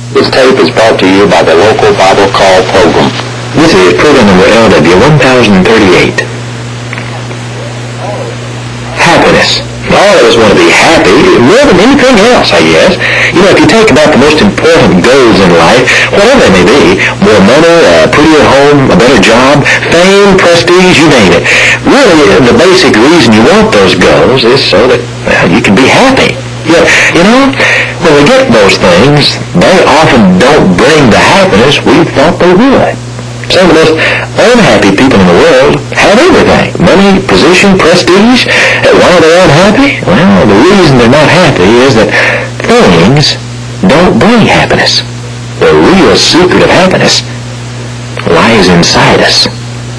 This tape is brought to you by the local Bible Call program. This is program number LW 1038. Happiness. All of us want to be happy more than anything else, I guess. You know, if you think about the most important goals in life, whatever they may be, more money, a prettier home, a better job, fame, prestige, you name it. Really, the basic reason you want those goals is so that you can be happy. Yet, you know, when we get those things, they often don't bring the happiness we thought they would. Some of the most unhappy people in the world have everything. Money, position, prestige. Why are they unhappy? Well, the reason they're not happy is that things don't bring happiness. The real secret of happiness lies inside us.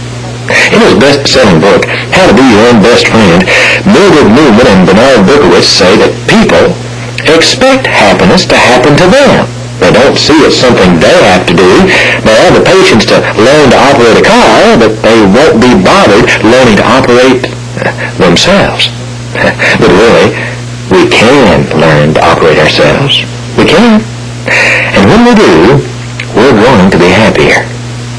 In his best-selling book, How to Be Your Own Best Friend, Mildred Newman and Bernard Berkowitz say that people expect happiness to happen to them. They don't see it something they have to do. They have the patience to learn to operate a car, but they won't be bothered learning to operate themselves. But really, we can learn to operate ourselves. We can. And when we do, we're going to be happier.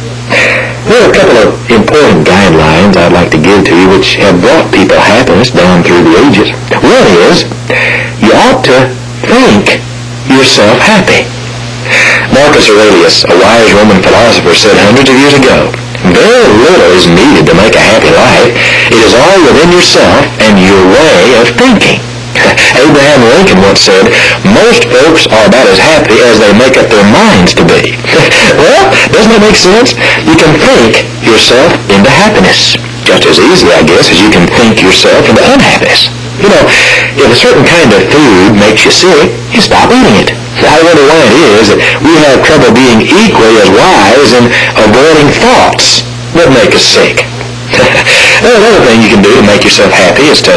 There are a couple of important guidelines I'd like to give to you which have brought people happiness down through the ages. One is, you ought to think yourself happy. Marcus Aurelius, a wise Roman philosopher, said hundreds of years ago, very little is needed to make a happy life. It is all within yourself and your way of thinking. Abraham Lincoln once said, most folks are about as happy as they make up their minds to be. Well, doesn't that make sense? You can think yourself into happiness. Just as easy, I guess, as you can think yourself into unhappiness. You know, if a certain kind of food makes you sick, you stop eating it. I wonder why it is that we have trouble being equally as wise in avoiding thoughts that make us sick. Another thing you can do to make yourself happy is to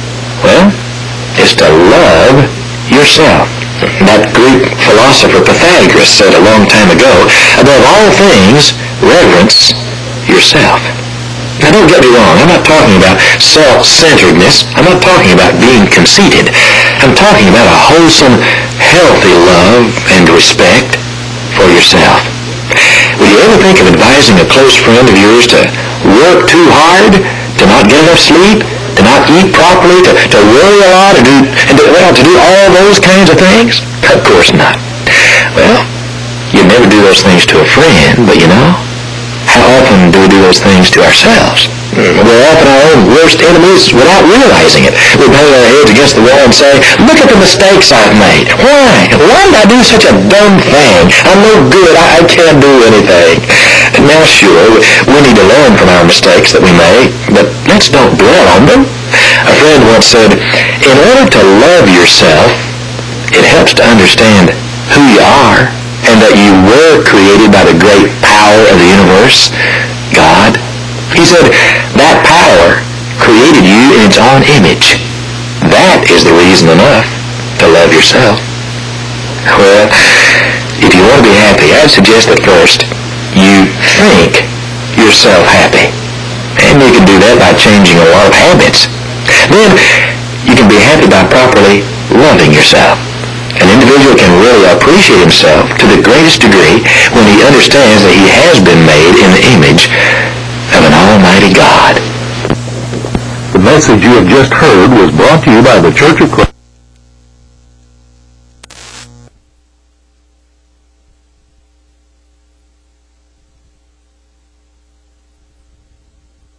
love yourself. That Greek philosopher Pythagoras said a long time ago, above all things, reverence yourself. Now don't get me wrong, I'm not talking about self-centeredness. I'm not talking about being conceited. I'm talking about a wholesome, healthy love and respect for yourself. Would you ever think of advising a close friend of yours to work too hard, to not get enough sleep, to not eat properly, to worry a lot, to do all those kinds of things? Of course not. Well, you never do those things to a friend, but you know, how often do we do those things to ourselves? We're often our own worst enemies without realizing it. We bang our heads against the wall and say, look at the mistakes I've made. Why? Why did I do such a dumb thing? I'm no good. I can't do anything. Now, sure, we need to learn from our mistakes that we make, but let's don't dwell on them. A friend once said, in order to love yourself, it helps to understand who you are and that you were created by the great power of the universe, God. He said, that power created you in its own image. That is the reason enough to love yourself. Well, if you want to be happy, I'd suggest that first you think yourself happy. And you can do that by changing a lot of habits. Then you can be happy by properly loving yourself. An individual can really appreciate himself to the greatest degree when he understands that he has been made in the image of an almighty God. The message you have just heard was brought to you by the Church of Christ.